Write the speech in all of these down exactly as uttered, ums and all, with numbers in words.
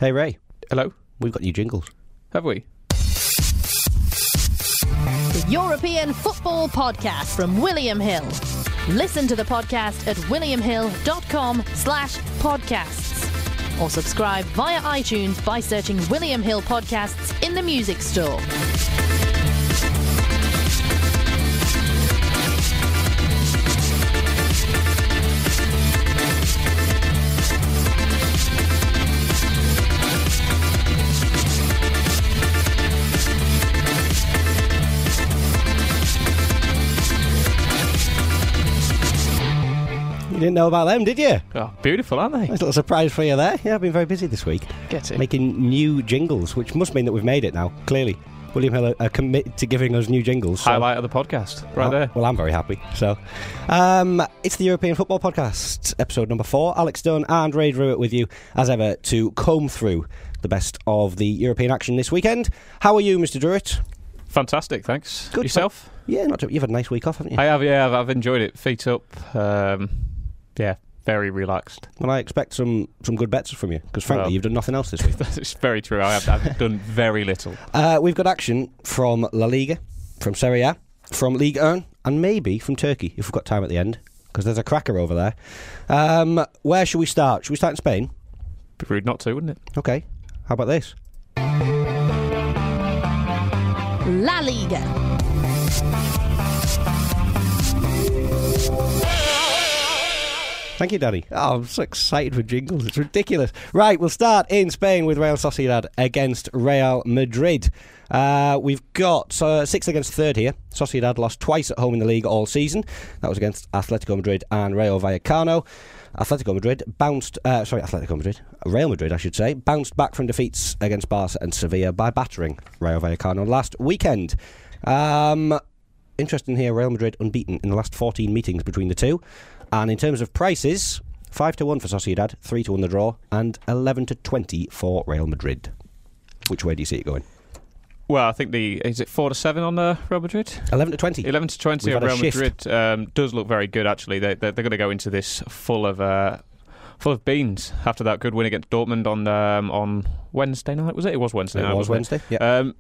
Hey Ray. Hello. We've got new jingles. Have we? The European Football Podcast from William Hill. Listen to the podcast at williamhill.com slash podcasts. Or subscribe via iTunes by searching William Hill Podcasts in the music store. You didn't know about them, did you? Oh, beautiful, aren't they? Nice little surprise for you there. Yeah, I've been very busy this week. Get it. Making new jingles, which must mean that we've made it now, clearly. William Hill are, are committed to giving us new jingles. So. Highlight of the podcast, right well, there. Well, I'm very happy. So, um, it's the European Football Podcast, episode number four. Alex Dunn and Ray Druitt with you, as ever, to comb through the best of the European action this weekend. How are you, Mister Druitt? Fantastic, thanks. Good. Yourself? Yeah, not too, you've had a nice week off, haven't you? I have, yeah. I've, I've enjoyed it. Feet up. Um, yeah, very relaxed. Well, I expect some, some good bets from you, because frankly, Well, you've done nothing else this week. That's very true. I have I've done very little. Uh, we've got action from La Liga, from Serie A, from Ligue one, and maybe from Turkey, if we've got time at the end, because there's a cracker over there. Um, where should we start? Should we start in Spain? Be rude not to, wouldn't it? Okay. How about this? La Liga. Thank you, Danny. Oh, I'm so excited for jingles. It's ridiculous. Right, we'll start in Spain with Real Sociedad against Real Madrid. Uh, we've got uh, sixth against third here. Sociedad lost twice at home in the league all season. That was against Atletico Madrid and Rayo Vallecano. Atletico Madrid bounced... Uh, sorry, Atletico Madrid. Real Madrid, I should say. Bounced back from defeats against Barca and Sevilla by battering Rayo Vallecano last weekend. Um, interesting here, Real Madrid unbeaten in the last fourteen meetings between the two. And in terms of prices, five to one for Sociedad, three to one the draw, and eleven to twenty for Real Madrid. Which way do you see it going? Well, I think the... Is it four to seven on uh, Real Madrid? eleven to twenty. eleven to twenty We've on had a Real shift. Madrid um, does look very good, actually. They, they're they're going to go into this full of... Uh, full of beans after that good win against Dortmund on um, on Wednesday night, was it? It was Wednesday It night, was wasn't Wednesday, it? yeah. Um,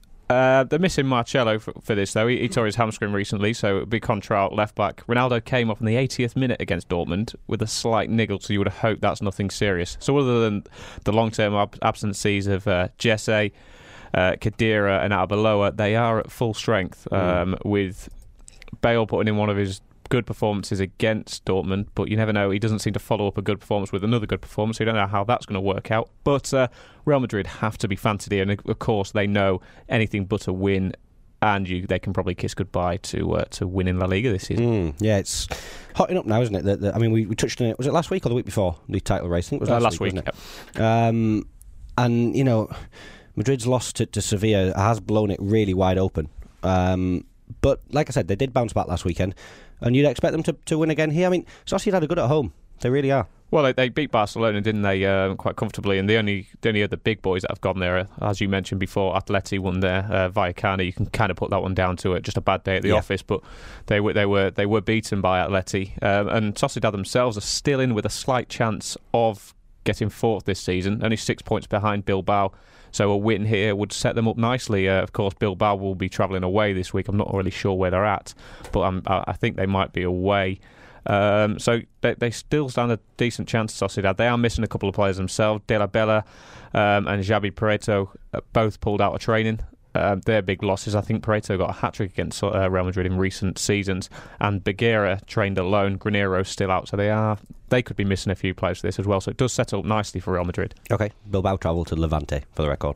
Uh, they're missing Marcelo for, for this, though. He, he tore his hamstring recently, so it'll be Contral left back. Ronaldo came off in the eightieth minute against Dortmund with a slight niggle, so you would hope that's nothing serious. So other than the long-term ab- absences of uh, Jesse, uh, Khedira and Arbeloa, they are at full strength, um, mm. with Bale putting in one of his good performances against Dortmund, but you never know. He doesn't seem to follow up a good performance with another good performance, so you don't know how that's going to work out. But uh, Real Madrid have to be fancied here, and of course they know anything but a win, and you they can probably kiss goodbye to uh, to winning La Liga this season. Mm, yeah, it's hotting up now, isn't it? The, the, I mean, we, we touched on it. Was it last week or the week before the title race? I think it was Uh, last, last week, week, wasn't it? Um, and you know, Madrid's loss to, to Sevilla has blown it really wide open. Um, but like I said, they did bounce back last weekend. And you'd expect them to, to win again here. I mean, Sociedad are good at home. They really are. Well, they, they beat Barcelona, didn't they, uh, quite comfortably? And the only the only other big boys that have gone there, as you mentioned before, Atleti won there, uh, Vallecano. You can kind of put that one down to it, just a bad day at the yeah. office. But they were they were they were beaten by Atleti, um, and Sociedad themselves are still in with a slight chance of getting fourth this season. Only six points behind Bilbao. So a win here would set them up nicely. Uh, of course, Bilbao will be travelling away this week. I'm not really sure where they're at, but I'm, I think they might be away. Um, so they, they still stand a decent chance, Sociedad. They are missing a couple of players themselves. De La Bella um, and Xavi Pareto uh, both pulled out of training. Uh, they're big losses. I think Pareto got a hat-trick against uh, Real Madrid in recent seasons, and Beguera trained alone. Graniero's still out, so they are they could be missing a few players for this as well. So it does set up nicely for Real Madrid. Okay, Bilbao travel to Levante, for the record.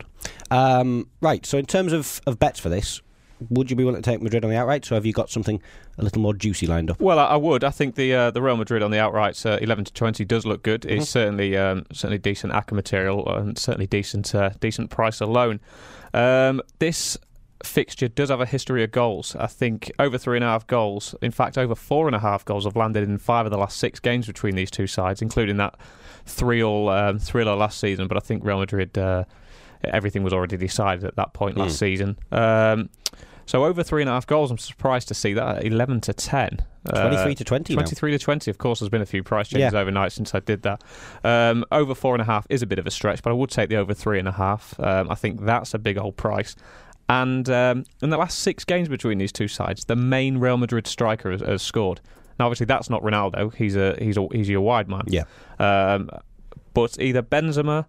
Um, right, so in terms of, of bets for this, would you be willing to take Madrid on the outright? So have you got something a little more juicy lined up? Well, I, I would. I think the uh, the Real Madrid on the outright, uh, eleven to twenty, does look good. Mm-hmm. It's certainly um, certainly decent A C C A material and certainly decent uh, decent price alone. Um, this fixture does have a history of goals. I think over three and a half goals. In fact, over four and a half goals have landed in five of the last six games between these two sides, including that three-all um, thriller last season. But I think Real Madrid, uh, everything was already decided at that point last mm. season. Um, So over three and a half goals, I'm surprised to see that at eleven to ten. twenty-three to twenty now. twenty-three to twenty, of course, there's been a few price changes Yeah. overnight since I did that. Um, over four and a half is a bit of a stretch, but I would take the over three and a half. Um, I think that's a big old price. And um, in the last six games between these two sides, the main Real Madrid striker has, has scored. Now, obviously, that's not Ronaldo. He's a he's a he's your wide man. Yeah. Um, but either Benzema,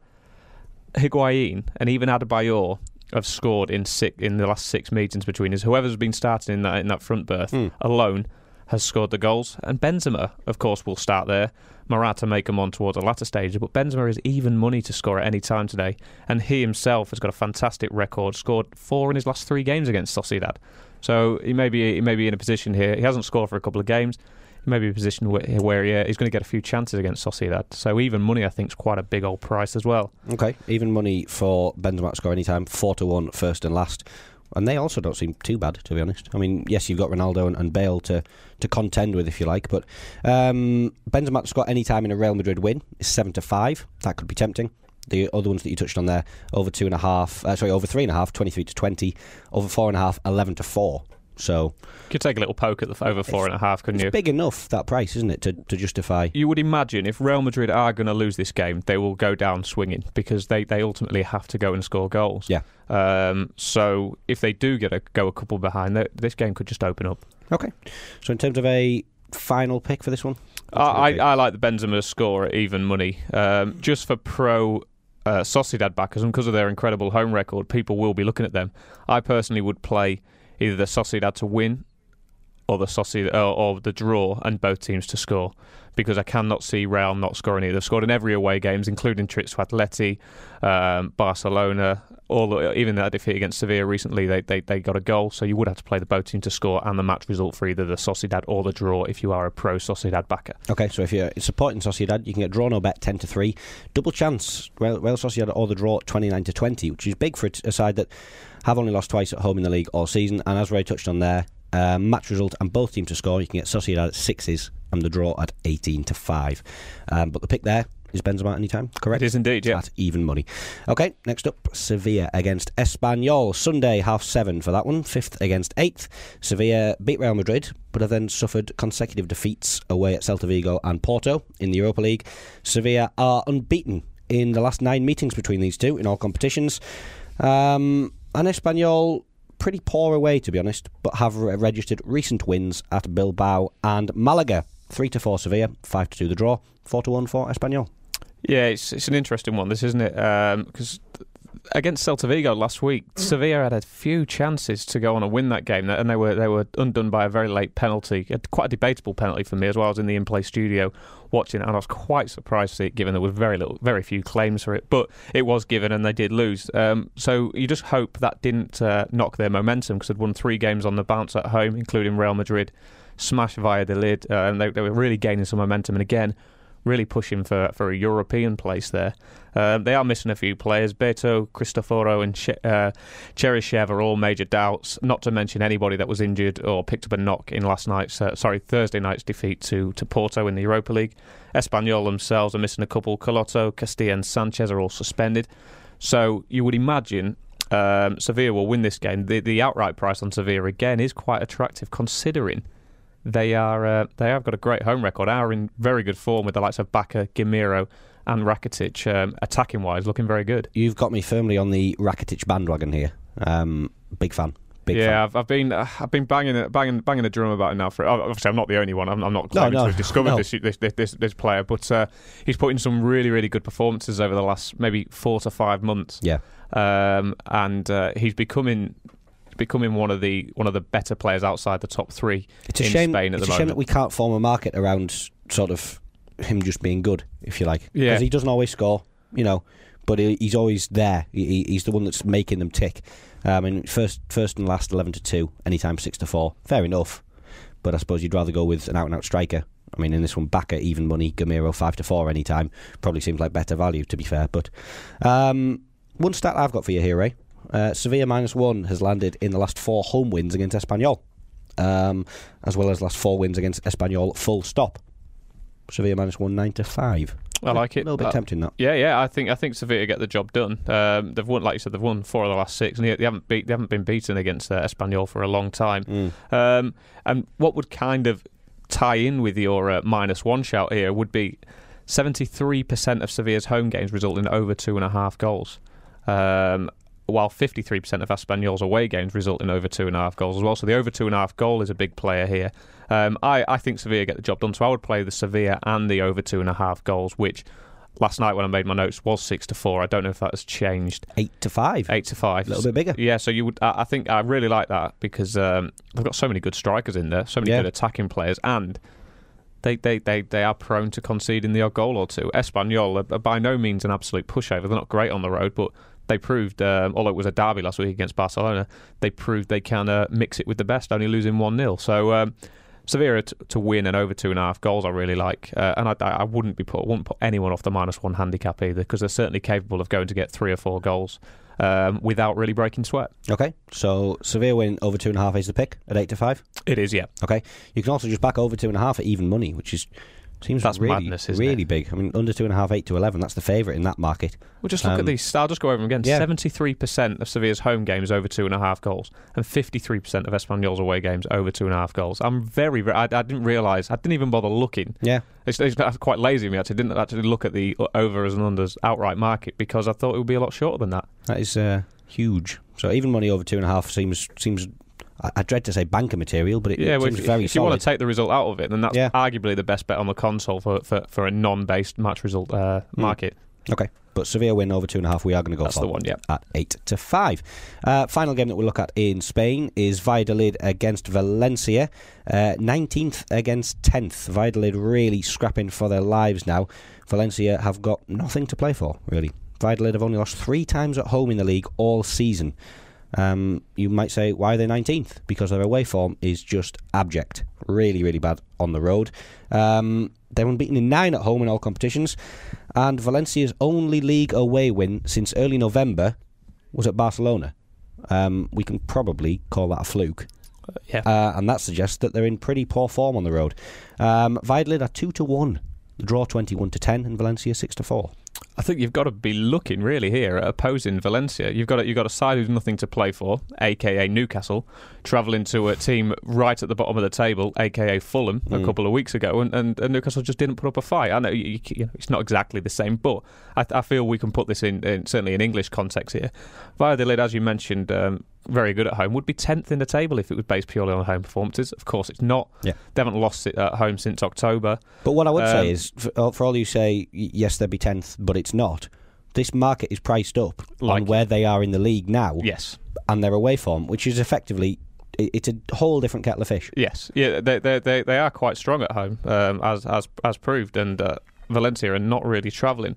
Higuain, and even Adebayor have scored in six, in the last six meetings between us. Whoever's been starting in that in that front berth Mm. alone has scored the goals. And Benzema, of course, will start there. Morata may come on towards a latter stage, but Benzema is even money to score at any time today. And he himself has got a fantastic record, scored four in his last three games against Sociedad. So he may be, he may be in a position here. He hasn't scored for a couple of games. He may be in a position where, where he, uh, he's going to get a few chances against Sociedad. So even money, I think, is quite a big old price as well. Okay, even money for Benzema to score anytime, four to one, first and last. And they also don't seem too bad, to be honest. I mean, yes, you've got Ronaldo and, and Bale to, to contend with, if you like, but um, Benzema to score any time in a Real Madrid win is seven to five. That could be tempting. The other ones that you touched on there, over two and a half, uh, sorry, over three and a half, twenty-three to twenty, over four and a half, eleven to four. So you could take a little poke at the over four and a half, couldn't it's you? It's big enough, that price, isn't it, to, to justify. You would imagine if Real Madrid are going to lose this game, they will go down swinging because they, they ultimately have to go and score goals. Yeah. Um, so if they do get a go a couple behind, this game could just open up. Okay. So in terms of a final pick for this one? I, I, I like the Benzema score at even money. Um, just for pro uh, Sociedad backers and because of their incredible home record, people will be looking at them. I personally would play either the Sociedad to win or the Sociedad, or, or the draw and both teams to score, because I cannot see Real not scoring either. They've scored in every away games, including trips to Atleti, um, Barcelona, all the, even that defeat against Sevilla recently, they, they they got a goal, so you would have to play the both teams to score and the match result for either the Sociedad or the draw if you are a pro Sociedad backer. Okay, so if you're supporting Sociedad, you can get draw no bet ten to three. Double chance, Real, Real Sociedad or the draw twenty-nine to twenty, which is big for a side that have only lost twice at home in the league all season. And as Ray touched on there, uh, match result and both teams to score, you can get Sociedad at sixes and the draw at eighteen to five. Um, but the pick there is Benzema anytime, correct? It is indeed, yeah. At even money. Okay, next up, Sevilla against Espanyol. Sunday, half seven for that one, fifth against eighth. Sevilla beat Real Madrid, but have then suffered consecutive defeats away at Celta Vigo and Porto in the Europa League. Sevilla are unbeaten in the last nine meetings between these two in all competitions. Um, and Espanyol, pretty poor away, to be honest, but have re- registered recent wins at Bilbao and Malaga. three to four Sevilla, five to two the draw, four to one for Espanyol. Yeah, it's it's an interesting one, this, isn't it? Because um, against Celta Vigo last week, Sevilla had a few chances to go on and win that game, and they were they were undone by a very late penalty, quite a debatable penalty for me as well. I was in the in-play studio watching it, and I was quite surprised to see it given. There were very little, very few claims for it, but it was given, and they did lose. Um, so you just hope that didn't uh, knock their momentum, because they'd won three games on the bounce at home, including Real Madrid, smashed Valladolid, uh, and they, they were really gaining some momentum. And again, really pushing for, for a European place there. Um, they are missing a few players. Beto, Cristoforo and che- uh, Cheryshev are all major doubts, not to mention anybody that was injured or picked up a knock in last night's, uh, sorry, Thursday night's defeat to, to Porto in the Europa League. Espanyol themselves are missing a couple. Coloto, Castilla and Sanchez are all suspended. So you would imagine um, Sevilla will win this game. The, the outright price on Sevilla, again, is quite attractive considering They are uh, they have got a great home record, are in very good form with the likes of Bacca, Guimero and Rakitic, um, attacking wise, looking very good. You've got me firmly on the Rakitic bandwagon here. Um, big fan. Big yeah, fan. I've, I've been uh, I've been banging banging banging the drum about it now. For obviously, I'm not the only one. I'm, I'm not claiming no, no, to have discovered no. this, this this this player, but uh, he's put in some really really good performances over the last maybe four to five months. Yeah, um, and uh, he's becoming. becoming one of the one of the better players outside the top three it's a in shame, Spain at it's the a moment. shame that we can't form a market around sort of him just being good, if you like. Yeah. Because he doesn't always score, you know, but he, he's always there. He, he's the one that's making them tick. Um, and first, first and last, eleven to two, anytime six to four. Fair enough, but I suppose you'd rather go with an out and out striker. I mean, in this one, Bacca even money, Guimero five to four anytime. Probably seems like better value, to be fair. But um, one stat I've got for you here, Ray. Uh, Sevilla minus one has landed in the last four home wins against Espanyol, um, as well as last four wins against Espanyol full stop. Sevilla minus one, nine to five. I like it. A little bit uh, tempting, that. Yeah, yeah. I think I think Sevilla get the job done. Um, they've won, like you said, they've won four of the last six, and they haven't beat, they haven't been beaten against uh, Espanyol for a long time. Mm. Um, and what would kind of tie in with your uh, minus one shout here would be seventy-three percent of Sevilla's home games result in over two and a half goals. Um, while fifty-three percent of Espanyol's away games result in over two and a half goals as well. So the over two and a half goal is a big player here. Um, I, I think Sevilla get the job done, so I would play the Sevilla and the over two and a half goals, which last night when I made my notes was six to four. I don't know if that has changed. Eight to five. Eight to five. A little bit bigger. Yeah, so you would. I, I think I really like that because um, they've got so many good strikers in there, so many Yeah. good attacking players, and They, they, they, they are prone to conceding the odd goal or two. Espanyol are, are by no means an absolute pushover. They're not great on the road, but they proved, um, although it was a derby last week against Barcelona, they proved they can uh, mix it with the best, only losing one nil. So um, Sevilla t- to win and over two and a half goals I really like. Uh, and I, I wouldn't be put, wouldn't put anyone off the minus one handicap either, because they're certainly capable of going to get three or four goals um, without really breaking sweat. Okay, so Sevilla win over two and a half is the pick at eight to five. It is, yeah. Okay, you can also just back over two and a half at even money, which is seems That's really, madness, isn't really it? big. I mean, under two and a half, eight to eleven. That's the favourite in that market. Well, just look Um, at these. I'll just go over them again. yeah. seventy-three percent of Sevilla's home games over two and a half goals, and fifty-three percent of Espanyol's away games over two and a half goals. I'm very, very I, I didn't realise. I didn't even bother looking. Yeah, It's, it's quite lazy of me. Actually, didn't actually look at the overs and unders outright market because I thought it would be a lot shorter than that. that is uh, huge. So even money over two and a half seems seems. I, I dread to say banker material, but it, Yeah, it well, seems if, very if you solid. want to take the result out of it, then that's Yeah. arguably the best bet on the console for for, for a non-based match result uh, Hmm. market. Okay, but Sevilla win over two and a half. We are going to go That's for the one, yeah. at eight to five. Uh, final game that we'll look at in Spain is Valladolid against Valencia, uh, nineteenth against tenth. Valladolid really scrapping for their lives now. Valencia have got nothing to play for, really. Valladolid have only lost three times at home in the league all season. Um, you might say, why are they nineteenth? Because their away form is just abject. Really, really bad on the road. Um, they're unbeaten in nine at home in all competitions. And Valencia's only league away win since early November was at Barcelona. Um, we can probably call that a fluke. Uh, yeah. Uh, and that suggests that they're in pretty poor form on the road. Um, Valladolid are two to one. The draw twenty-one to ten and Valencia six to four. I think you've got to be looking really here at opposing Valencia. You've got to, you've got a side who's nothing to play for, aka Newcastle, travelling to a team right at the bottom of the table, aka Fulham, Mm. a couple of weeks ago, and, and, and Newcastle just didn't put up a fight. I know, you, you know it's not exactly the same, but I, I feel we can put this in, in certainly in English context here. Valladolid, as you mentioned, um, very good at home, would be tenth in the table if it was based purely on home performances. Of course, it's not. Yeah. They haven't lost it at home since October. But what I would Um, say is, for, for all you say, y- yes, they'd be tenth, but it's not. This market is priced up Like on where they are in the league now Yes. and their away form, which is effectively, i- it's a whole different kettle of fish. Yes, yeah, they they they, they are quite strong at home, um, as as as proved, and uh, Valencia are not really travelling.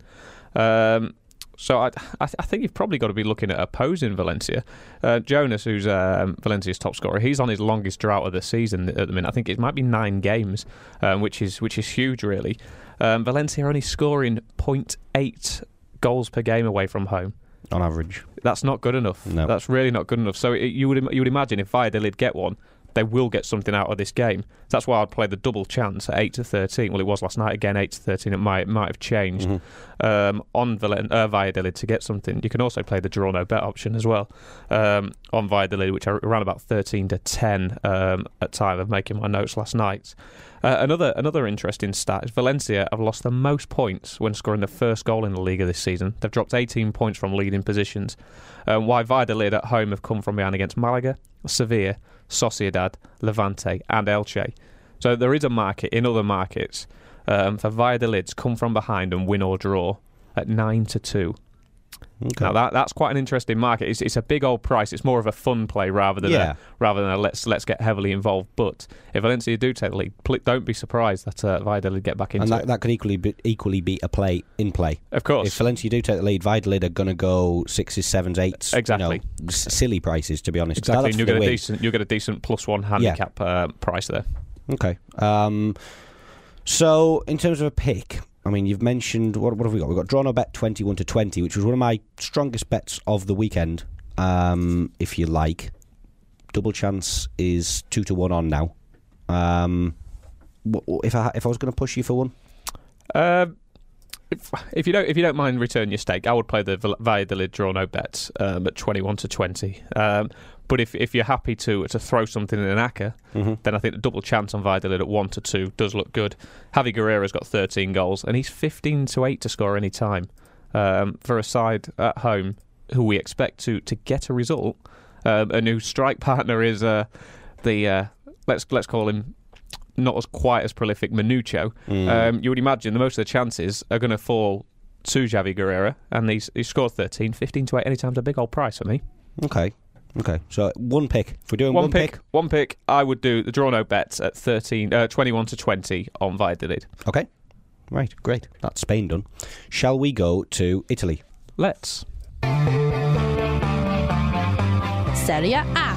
Um, so I, I I think you've probably got to be looking at opposing Valencia. Uh, Jonas, who's um, Valencia's top scorer, he's on his longest drought of the season at the minute. I think it might be nine games, um, which is which is huge, really. Um, Valencia are only scoring zero point eight goals per game away from home. On average. That's not good enough. No. That's really not good enough. So it, you would im- you would imagine if Valladolid get one, they will get something out of this game. That's why I'd play the double chance at eight to thirteen. Well, it was last night again, eight to thirteen. It might might have changed Mhm. um, on Valen- uh, Valladolid to get something. You can also play the draw no bet option as well um, on Valladolid, which are around about thirteen to ten um, at time of making my notes last night. Uh, another another interesting stat is Valencia have lost the most points when scoring the first goal in the Liga this season. They've dropped eighteen points from leading positions. Um, while Valladolid at home have come from behind against Malaga, Sevilla, Sociedad, Levante and Elche. So there is a market in other markets um, for Valladolid to come from behind and win or draw at nine to two. Okay. Now that that's quite an interesting market. It's, it's a big old price. It's more of a fun play rather than Yeah. a, rather than a let's let's get heavily involved. But if Valencia do take the lead, pl- don't be surprised that uh, Valladolid get back into and that, it. that could equally be, equally be a play in play. Of course, If Valencia do take the lead, Valladolid are going to go sixes, sevens, eights. Exactly. You know, s- silly prices, to be honest. exactly. That's And you'll for get the a win. decent you'll get a decent plus one handicap uh, price there. Okay. Um, so, in terms of a pick, I mean, you've mentioned, what, what have we got? We've got draw no bet twenty-one to twenty, which was one of my strongest bets of the weekend, um, if you like. Double chance is two to one on now. Um, wh- wh- if I if I was going to push you for one, Um, If, if you don't, if you don't mind returning your stake, I would play the Valladolid draw no bets um, at twenty-one to twenty. Um, but if if you're happy to to throw something in an acca, mm-hmm. then I think the double chance on Valladolid at one to two does look good. Javi Guerrero's got thirteen goals, and he's fifteen to eight to score any time um, for a side at home who we expect to to get a result, um, and whose strike partner is uh, the uh, let's let's call him. Not as quite as prolific Manucho. Mm. Um, you would imagine the most of the chances are going to fall to Javi Guerrero, and he's, he's scored thirteen, fifteen to eight anytime's a big old price for me. Okay, okay. So one pick. If we're doing one, one pick, pick, one pick, I would do the draw no bets at thirteen, uh, twenty-one to twenty on Valladolid. Okay, right, great. That's Spain done. Shall we go to Italy? Let's. Serie A.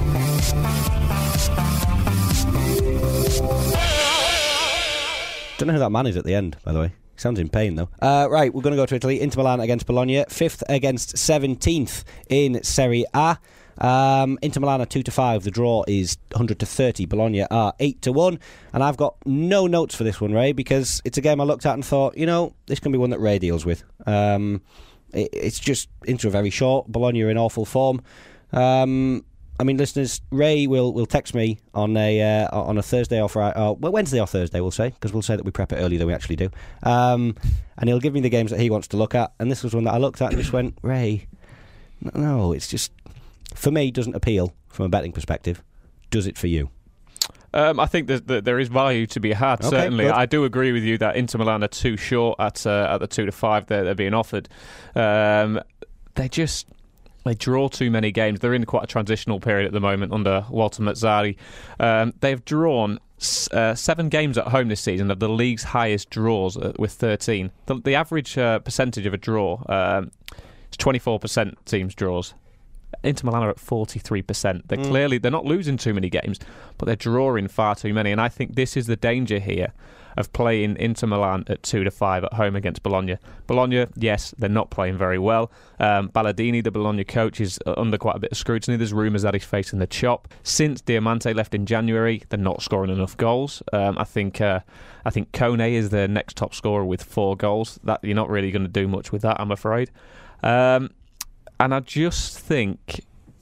Don't know who that man is at the end, by the way. He sounds in pain, though. Uh, right, we're going to go to Italy. Inter Milan against Bologna. fifth against seventeenth in Serie A. Um, Inter Milan are two to five. The draw is one hundred to thirty. Bologna are eight to one. And I've got no notes for this one, Ray, because it's a game I looked at and thought, you know, this can be one that Ray deals with. Um, it, it's just Inter are very short. Bologna are in awful form. Um... I mean, listeners, Ray will, will text me on a uh, on a Thursday or Friday, or well, Wednesday or Thursday, we'll say, because we'll say that we prep it earlier than we actually do. Um, and he'll give me the games that he wants to look at. And this was one that I looked at and just went, Ray, no, it's just, for me, doesn't appeal from a betting perspective. Does it for you? Um, I think that there is value to be had, okay, certainly. Good. I do agree with you that Inter Milan are too short at uh, at the two to five they're, they're being offered. Um, they just... They draw too many games. They're in quite a transitional period at the moment under Walter Mazzarri. Um, they've drawn uh, seven games at home this season of the league's highest draws uh, with thirteen. The, the average uh, percentage of a draw um, is twenty-four percent teams draws. Inter Milan are at forty-three percent. They're mm. clearly they're not losing too many games, but they're drawing far too many. And I think this is the danger here of playing Inter Milan at two to five at home against Bologna. Bologna, yes, they're not playing very well. Um, Ballardini, the Bologna coach, is under quite a bit of scrutiny. There's rumours that he's facing the chop. Since Diamante left in January, they're not scoring enough goals. Um, I think uh, I think Kone is their next top scorer with four goals. That you're not really going to do much with that, I'm afraid. Um, and I just think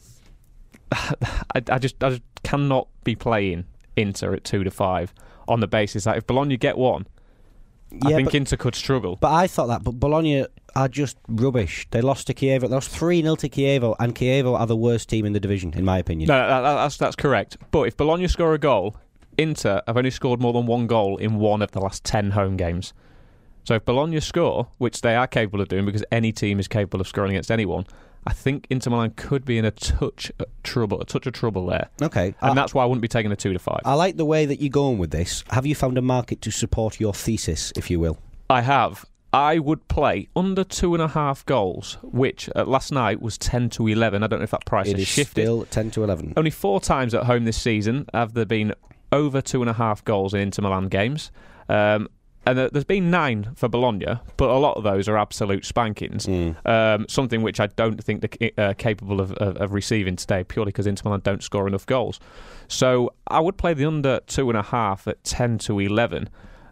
I, I just I just cannot be playing Inter at two to five. On the basis that if Bologna get one, yeah, I think but, Inter could struggle. But I thought that, but Bologna are just rubbish. They lost to Chievo. They lost three nil to Chievo, and Chievo are the worst team in the division, in my opinion. No, that, that's, that's correct. But if Bologna score a goal, Inter have only scored more than one goal in one of the last ten home games. So if Bologna score, which they are capable of doing because any team is capable of scoring against anyone, I think Inter Milan could be in a touch of trouble, a touch of trouble there. Okay, and I, that's why I wouldn't be taking a two to five. I like the way that you're going with this. Have you found a market to support your thesis, if you will? I have. I would play under two and a half goals, which uh, last night was ten to eleven. I don't know if that price it has is shifted. Still ten to eleven. Only four times at home this season have there been over two and a half goals in Inter Milan games. Um, And there's been nine for Bologna, but a lot of those are absolute spankings. Mm. Um, something which I don't think they're uh, capable of, of, of receiving today, purely because Inter Milan don't score enough goals. So I would play the under two and a half at ten to eleven.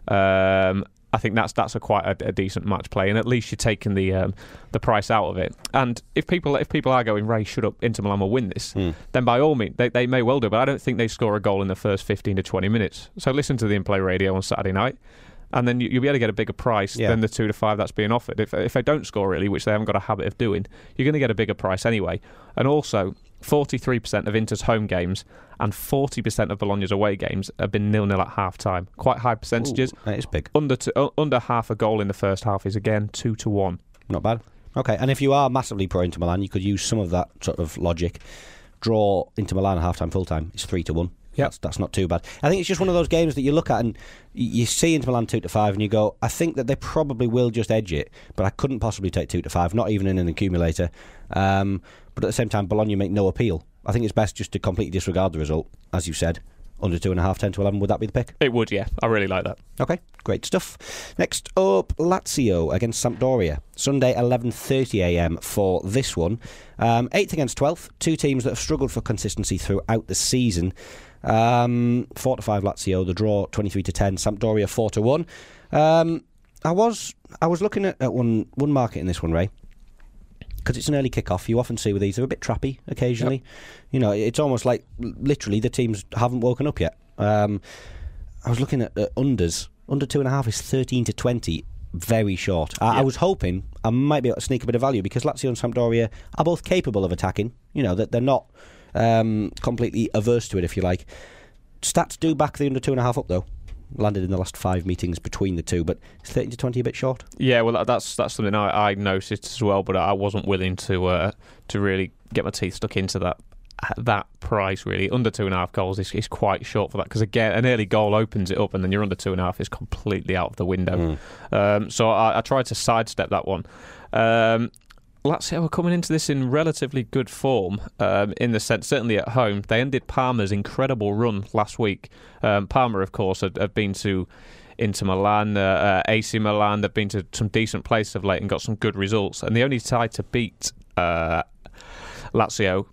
Um, I think that's that's a quite a, a decent match play, and at least you're taking the um, the price out of it. And if people if people are going, Ray, shut up, Inter Milan will win this, mm. then by all means they, they may well do. But I don't think they score a goal in the first fifteen to twenty minutes. So listen to the In Play Radio on Saturday night. And then you'll be able to get a bigger price yeah. than the two to five that's being offered. If if they don't score really, which they haven't got a habit of doing, you're going to get a bigger price anyway. And also, forty-three percent of Inter's home games and forty percent of Bologna's away games have been nil-nil at half-time. Quite high percentages. Ooh, that is big. Under to, uh, under half a goal in the first half is again two to one. Not bad. Okay, and if you are massively pro Inter Milan, you could use some of that sort of logic. Draw Inter Milan at half-time, full-time. It's three to one. Yeah, that's, that's not too bad. I think it's just one of those games that you look at and you see Inter Milan two to five, and you go, I think that they probably will just edge it, but I couldn't possibly take two to five, not even in an accumulator. Um, but at the same time, Bologna make no appeal. I think it's best just to completely disregard the result, as you said. Under two and a half, ten to eleven. Would that be the pick? It would, yeah. I really like that. Okay, great stuff. Next up, Lazio against Sampdoria. Sunday, eleven thirty a m for this one. Um, eighth against twelfth. Two teams that have struggled for consistency throughout the season. Um, four to five Lazio. The draw twenty-three to ten. Sampdoria four to one. Um, I was I was looking at, at one one market in this one, Ray, because it's an early kick-off. You often see with these, they're a bit trappy occasionally. Yep. You know, it's almost like literally the teams haven't woken up yet. Um, I was looking at uh, unders. Under two and a half is thirteen to twenty. Very short. I, yeah. I was hoping I might be able to sneak a bit of value because Lazio and Sampdoria are both capable of attacking. You know, that they're not um, completely averse to it, if you like. Stats do back the under two and a half up, though. Landed in the last five meetings between the two, but is thirteen to twenty a bit short? Yeah, well, that's that's something I, I noticed as well, but I wasn't willing to uh, to really get my teeth stuck into that that price. Really, under two and a half goals is, is quite short for that because again, an early goal opens it up, and then you're under two and a half is completely out of the window. Mm. Um, so I, I tried to sidestep that one. Um, Lazio are coming into this in relatively good form, um, in the sense, certainly at home. They ended Parma's incredible run last week. Um, Parma, of course, have, have been to Inter Milan, uh, uh, A C Milan. They've been to some decent places of late and got some good results. And the only side to beat uh, Lazio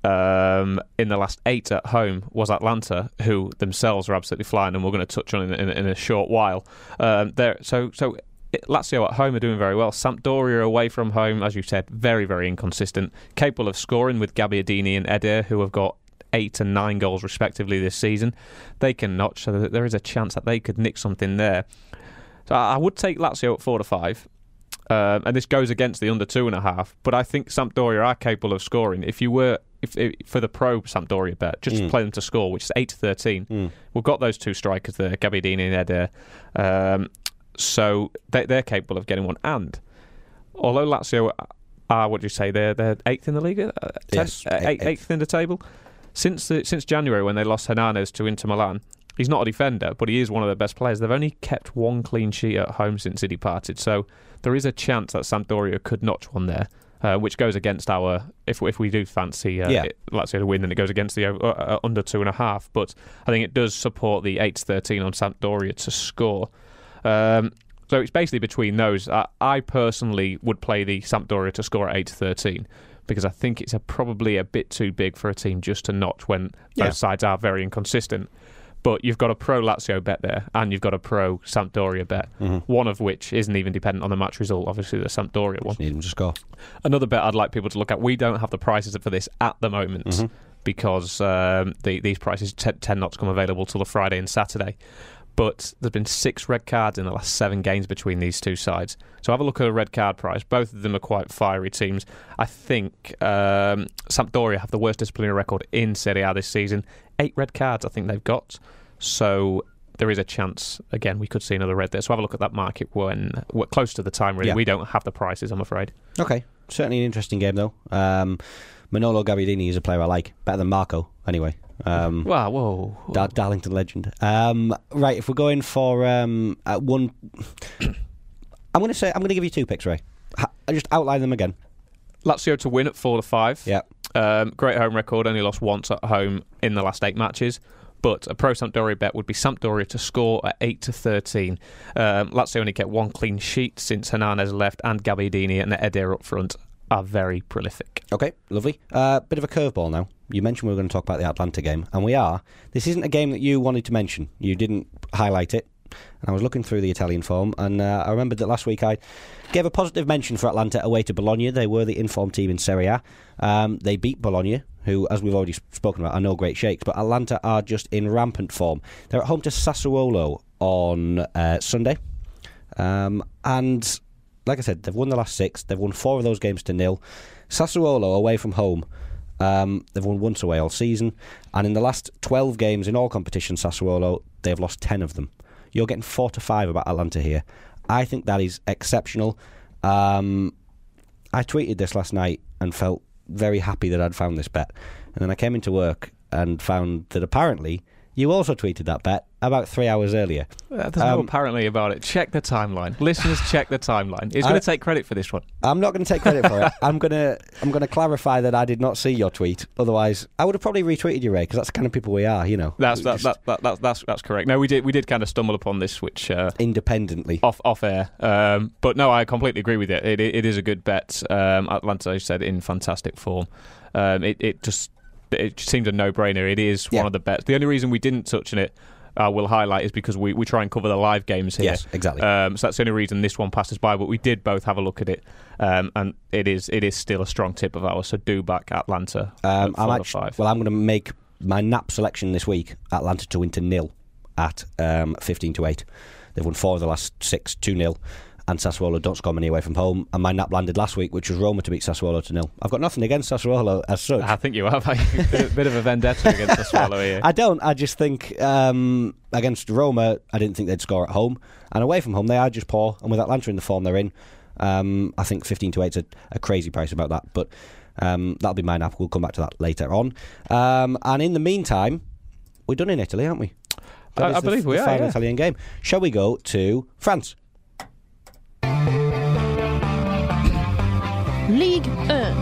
um, in the last eight at home was Atalanta, who themselves are absolutely flying, and we're going to touch on it in, in, in a short while. Um, there, so, so. Lazio at home are doing very well. Sampdoria away from home, as you said, very, very inconsistent. Capable of scoring with Gabbiadini and Eder, who have got eight and nine goals respectively this season. They can notch, so that there is a chance that they could nick something there. So I would take Lazio at four to five, um, and this goes against the under two and a half. But I think Sampdoria are capable of scoring. If you were, if, if for the pro Sampdoria bet, just mm. play them to score, which is eight to thirteen. Mm. We've got those two strikers there, Gabbiadini and Eder. Um, So they, they're capable of getting one. And although Lazio are, what do you say, they're, they're eighth in the league? Uh, yes, ten, eight, eighth. eighth in the table. Since the, since January when they lost Hernandez to Inter Milan, he's not a defender, but he is one of their best players. They've only kept one clean sheet at home since he departed. So there is a chance that Sampdoria could notch one there, uh, which goes against our, if, if we do fancy uh, yeah. it, Lazio to win, then it goes against the uh, uh, under two and a half. But I think it does support the eight to thirteen on Sampdoria to score. Um, so it's basically between those. I, I personally would play the Sampdoria to score at eight to thirteen because I think it's a, probably a bit too big for a team just to notch when yeah. both sides are very inconsistent. But you've got a pro Lazio bet there and you've got a pro Sampdoria bet, mm-hmm. one of which isn't even dependent on the match result, obviously the Sampdoria one. Just need them to score. Another bet I'd like people to look at, we don't have the prices for this at the moment mm-hmm. because um, the, these prices t- tend not to come available till the Friday and Saturday. But there's been six red cards in the last seven games between these two sides. So have a look at a red card price. Both of them are quite fiery teams. I think um, Sampdoria have the worst disciplinary record in Serie A this season. Eight red cards I think they've got. So there is a chance, again, we could see another red there. So have a look at that market when we're close to the time, really. Yeah. We don't have the prices, I'm afraid. Okay. Certainly an interesting game, though. Um, Manolo Gabbiadini is a player I like. Better than Marco, anyway. Um, wow, whoa. whoa. Dar- Darlington legend. Um, right, if we're going for um, uh, one... I'm going to say, I'm going to give you two picks, Ray. Ha- just outline them again. Lazio to win at four to five. Yeah. Um, great home record, only lost once at home in the last eight matches. But a pro Sampdoria bet would be Sampdoria to score at eight to thirteen. Um, Lazio only get one clean sheet since Hernandez left, and Gabbiadini and Eder up front are very prolific. Okay, lovely. Uh, bit of a curveball now. You mentioned we were going to talk about the Atalanta game, and we are. This isn't a game that you wanted to mention. You didn't highlight it. And I was looking through the Italian form, and uh, I remembered that last week I gave a positive mention for Atalanta away to Bologna. They were the informed team in Serie A. Um, they beat Bologna, who, as we've already spoken about, are no great shakes, but Atalanta are just in rampant form. They're at home to Sassuolo on uh, Sunday. Um, and, like I said, they've won the last six. They've won four of those games to nil. Sassuolo, away from home, um, they've won once away all season. And in the last twelve games in all competitions, Sassuolo, they've lost ten of them. You're getting four to five about Atalanta here. I think that is exceptional. Um, I tweeted this last night and felt very happy that I'd found this bet. And then I came into work and found that apparently you also tweeted that bet about three hours earlier. Uh, there's um, no apparently about it. Check the timeline. Listeners, check the timeline. He's going to take credit for this one. I'm not going to take credit for it. I'm going to I'm going to clarify that I did not see your tweet. Otherwise, I would have probably retweeted you, Ray, because that's the kind of people we are, you know. That's that, that, that, that, that's that's correct. No, we did we did kind of stumble upon this, which uh, independently off off air. Um, but no, I completely agree with it. It it, it is a good bet. Um, Atalanta, as you said, in fantastic form. Um, it it just. It seemed a no-brainer. It is yeah. one of the bets. The only reason we didn't touch on it I will highlight is because we, we try and cover the live games here. Yes, exactly. Um, so that's the only reason this one passes by. But we did both have a look at it, um, and it is it is still a strong tip of ours. So do back Atlanta. Um, at I'm four to actually, five. well, I'm going to make my nap selection this week. Atlanta to win to nil at um, fifteen to eight. They've won four of the last six, two nil. And Sassuolo don't score many away from home. And my nap landed last week, which was Roma to beat Sassuolo to nil. I've got nothing against Sassuolo as such. I think you have. A bit, bit of a vendetta against Sassuolo here. I don't. I just think um, against Roma, I didn't think they'd score at home. And away from home, they are just poor. And with Atlanta in the form they're in, um, I think fifteen to eight is a, a crazy price about that. But um, that'll be my nap. We'll come back to that later on. Um, and in the meantime, we're done in Italy, aren't we? That I, is I the, believe we the are. final Yeah. Italian game. Shall we go to France? Ligue one.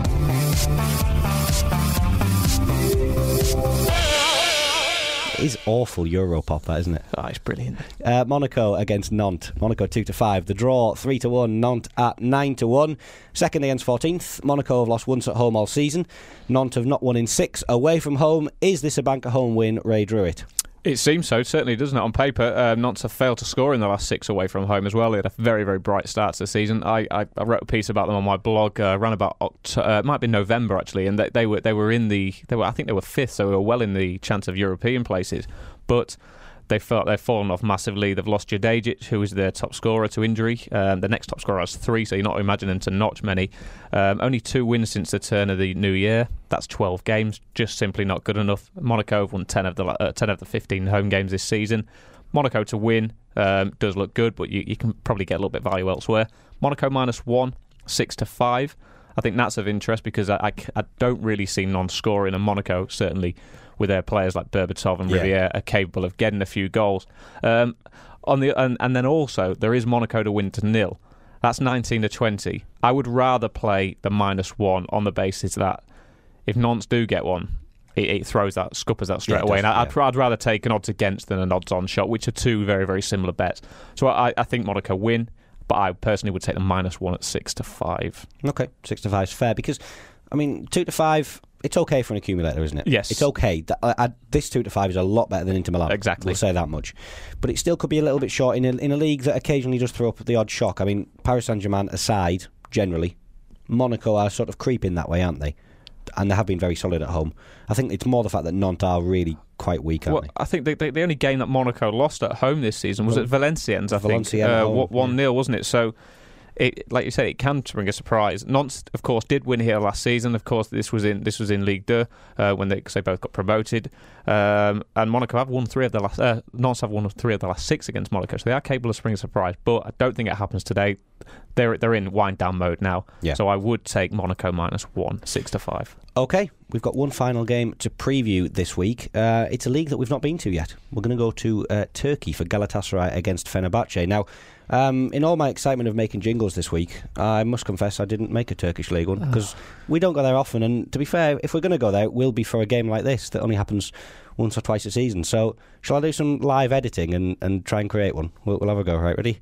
It is awful Europop, that, isn't it? Oh, it's brilliant. Uh, Monaco against Nantes. Monaco two to five. The draw three to one. Nantes at nine to one. Second against fourteenth. Monaco have lost once at home all season. Nantes have not won in six away from home. Is this a bank at home win, Ray Druitt? It seems so, certainly, doesn't it? On paper, um, Nantes have failed to score in the last six away from home as well. They had a very, very bright start to the season. I, I, I wrote a piece about them on my blog uh, around about Oct- uh, it might be November actually, and they, they were they were in the they were I think they were fifth, so they were well in the chance of European places, but they felt they've fallen off massively. They've lost Jadajic, who is their top scorer, to injury. Um, the next top scorer has three, so you're not imagining them to notch many. Um, only two wins since the turn of the new year. That's twelve games, just simply not good enough. Monaco have won ten of the uh, ten of the fifteen home games this season. Monaco to win um, does look good, but you, you can probably get a little bit of value elsewhere. Monaco minus one, six to five. I think that's of interest because I, I, I don't really see non-scoring, and Monaco certainly, with their players like Berbatov and Yeah. Riviere, are capable of getting a few goals. Um, on the and, and then also there is Monaco to win to nil. That's nineteen to twenty. I would rather play the minus one on the basis that if Nantes do get one, it, it throws that scuppers that straight Yeah, it away. does, And I, I'd, yeah. I'd rather take an odds against than an odds on shot, which are two very very similar bets. So I, I think Monaco win, but I personally would take the minus one at six to five. Okay, six to five is fair because, I mean, two to five, it's okay for an accumulator, isn't it? Yes. It's okay. That, uh, uh, this two to five is a lot better than Inter Milan. Exactly. We'll say that much. But it still could be a little bit short in a, in a league that occasionally does throw up the odd shock. I mean, Paris Saint-Germain aside, generally, Monaco are sort of creeping that way, aren't they? And they have been very solid at home. I think it's more the fact that Nantes are really quite weak, aren't Well, they? I think the, the, the only game that Monaco lost at home this season was Well, at Valenciennes, I Valenciennes think. at Uh, home, one nil, wasn't it? So, it, like you said, it can bring a surprise. Nantes, of course, did win here last season. Of course, this was in this was in Ligue two uh, when they, cause they both got promoted. Um, and Monaco have won three of the last. Uh, Nantes have won three of the last six against Monaco, so they are capable of springing a surprise. But I don't think it happens today. They're they're in wind down mode now. Yeah. So I would take Monaco minus one, six to five. Okay, we've got one final game to preview this week. Uh, it's a league that we've not been to yet. We're going to go to uh, Turkey for Galatasaray against Fenerbahce. Now, um, in all my excitement of making jingles this week, I must confess I didn't make a Turkish League one because we don't go there often. And to be fair, if we're going to go there, it will be for a game like this that only happens once or twice a season. So, shall I do some live editing and, and try and create one? We'll, we'll have a go. Right, ready?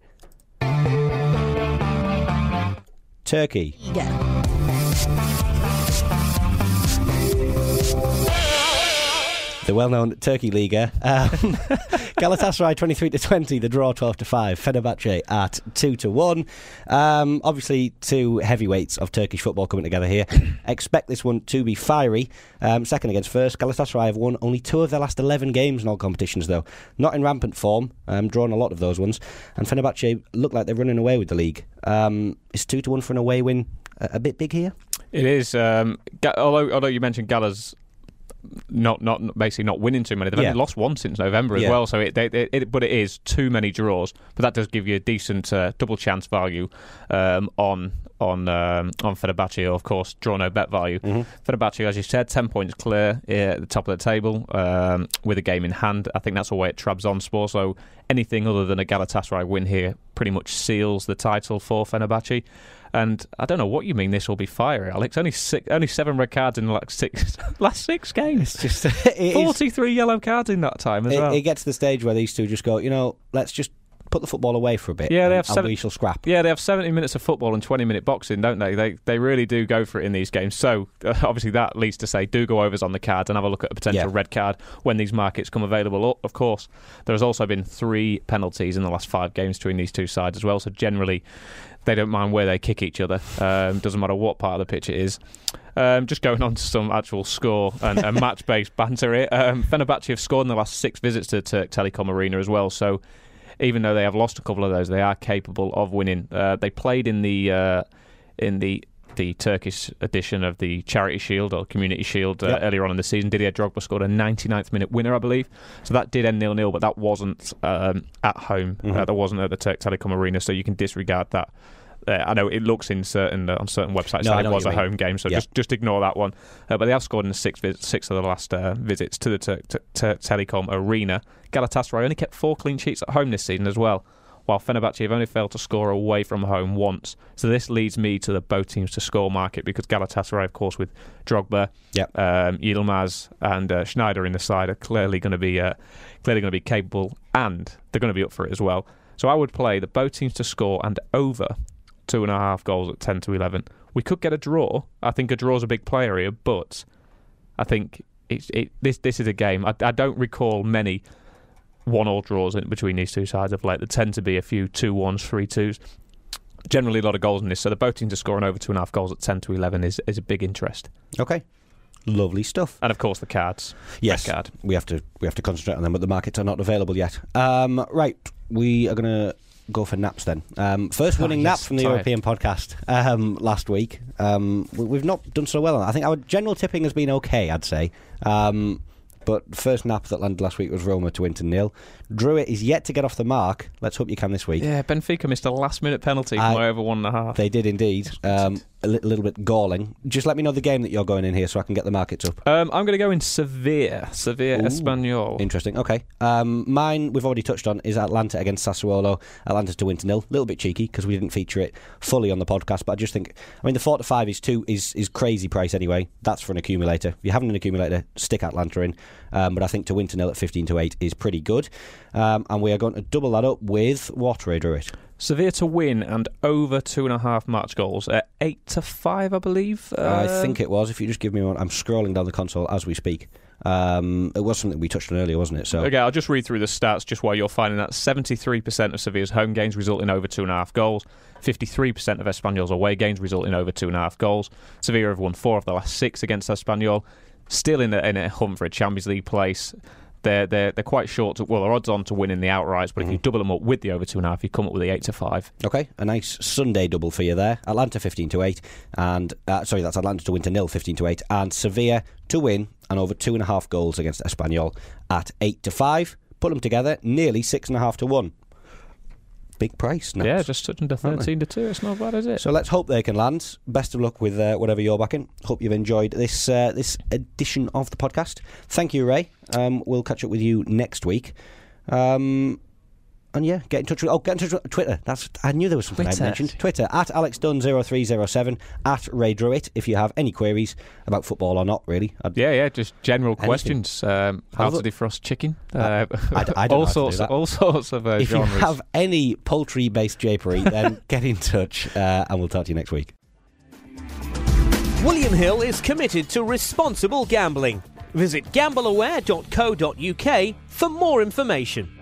Turkey. Yeah. The well-known Turkey Liga. Um, Galatasaray twenty-three to twenty, the draw twelve to five. Fenerbahce at two to one. Um, obviously, two heavyweights of Turkish football coming together here. Expect this one to be fiery. Um, second against first. Galatasaray have won only two of their last eleven games in all competitions, though. Not in rampant form. Um, drawn a lot of those ones. And Fenerbahce look like they're running away with the league. Um, is two to one for an away win a, a bit big here? It is. Um, Ga- although although you mentioned Gala's not not basically not winning too many. They've Yeah. only lost one since November as Yeah. well. So it, they, it, it but it is too many draws. But that does give you a decent uh, double chance value um, on on um, on Fenerbahce, or of course draw no bet value. Mm-hmm. Fenerbahce, as you said, ten points clear uh, at the top of the table um, with a game in hand. I think that's the way it Trabzonspor. So anything other than a Galatasaray win here pretty much seals the title for Fenerbahce. And I don't know what you mean this will be fiery, Alex. Only six, only seven red cards in the last six, last six games. It's just it is- forty-three yellow cards in that time as it, well. it gets to the stage where these two just go, you know, let's just put the football away for a bit. Yeah, they have and, seven, and we shall scrap. Yeah, they have seventy minutes of football and twenty minute boxing, don't they? They they really do go for it in these games. So uh, obviously that leads to say do go overs on the cards and have a look at a potential Yeah. red card when these markets come available. Of course, there has also been three penalties in the last five games between these two sides as well. So generally, they don't mind where they kick each other. Um, doesn't matter what part of the pitch it is. Um, just going on to some actual score and, and match-based banter here. Um, Fenerbahce have scored in the last six visits to Turk Telekom Arena as well. So even though they have lost a couple of those, they are capable of winning. Uh, they played in the uh, in the the Turkish edition of the Charity Shield or Community Shield uh, yep. earlier on in the season. Didier Drogba scored a ninety-ninth minute winner, I believe. So that did end nil-nil, but that wasn't um, at home. Mm-hmm. Uh, that wasn't at the Turk Telekom Arena, so you can disregard that. Uh, I know it looks in certain uh, on certain websites no, that it was a mean. home game, so yeah. just just ignore that one. Uh, but they have scored in six vis- six of the last uh, visits to the Turk t- t- Telecom Arena. Galatasaray only kept four clean sheets at home this season as well, while Fenerbahce have only failed to score away from home once. So this leads me to the both teams to score market, because Galatasaray, of course, with Drogba, yep. um, Yilmaz and uh, Schneider in the side, are clearly going to be uh, clearly going to be capable, and they're going to be up for it as well. So I would play the both teams to score and over two and a half goals at ten to eleven. We could get a draw. I think a draw's a big player here, but I think it's, it, this this is a game. I, I don't recall many one-all draws in between these two sides of late. There tend to be a few two-ones, three-twos. Generally a lot of goals in this, so the both teams to score and over two and a half goals at ten to eleven is, is a big interest. Okay. Lovely stuff. And of course the cards. Yes, Red card. we have to we have to concentrate on them, but the markets are not available yet. Um, right, we are going to go for naps then. Um, first winning oh, yes, nap from the tired. European podcast um, last week. Um, we, we've not done so well on that. I think our general tipping has been okay, I'd say. Um, but first nap that landed last week was Roma to win to nil. Druitt is yet to get off the mark. Let's hope you can this week. Yeah, Benfica missed a last-minute penalty from I, over one and a half. They did indeed. Um, a li- little bit galling. Just let me know the game that you're going in here so I can get the markets up. Um, I'm going to go in Sevilla. Sevilla Espanyol. Interesting. Okay. Um, mine, we've already touched on, is Atlanta against Sassuolo. Atlanta to win to nil. A little bit cheeky because we didn't feature it fully on the podcast, but I just think, I mean, the four to five is too is is crazy price anyway. That's for an accumulator. If you haven't an accumulator, stick Atlanta in. Um, but I think to win to nil at fifteen to eight is pretty good. Um, and we are going to double that up with what, Ray Druitt? Sevilla to win and over two and a half match goals at eight to five, I believe. Um, I think it was. If you just give me one, I'm scrolling down the console as we speak. Um, it was something we touched on earlier, wasn't it? So okay, I'll just read through the stats just while you're finding that. seventy-three percent of Sevilla's home games result in over two and a half goals. fifty-three percent of Espanyol's away games result in over two and a half goals. Sevilla have won four of the last six against Espanyol. Still in a, in a hunt for a Champions League place. They're, they're, they're quite short. To, well, they're odds on to winning the outrights, but mm-hmm. if you double them up with the over two and a half, you come up with the eight to five. Okay, a nice Sunday double for you there. Atlanta fifteen to eight, and uh, sorry, that's Atlanta to win to nil, fifteen to eight, and Sevilla to win and over two and a half goals against Espanyol at eight to five. Put them together, nearly six and a half to one. Big price. Naps. Yeah, just touching to thirteen to two. It's not bad, is it? So let's hope they can land. Best of luck with uh, whatever you're backing. Hope you've enjoyed this uh, this edition of the podcast. Thank you, Ray. Um, we'll catch up with you next week. Um, and yeah, get in touch with. Oh, get in touch with Twitter. That's I knew there was something Twitter. I mentioned. Twitter at Alex Dunn zero three zero seven at Ray Druitt. If you have any queries about football or not, really. I'd, yeah, yeah, just general Anything. questions. Um, how to defrost chicken. Uh, I, I don't all know sorts, how to do that. all sorts of uh, If genres. you have any poultry-based japery, then get in touch, uh, and we'll talk to you next week. William Hill is committed to responsible gambling. Visit gambleaware dot co dot uk for more information.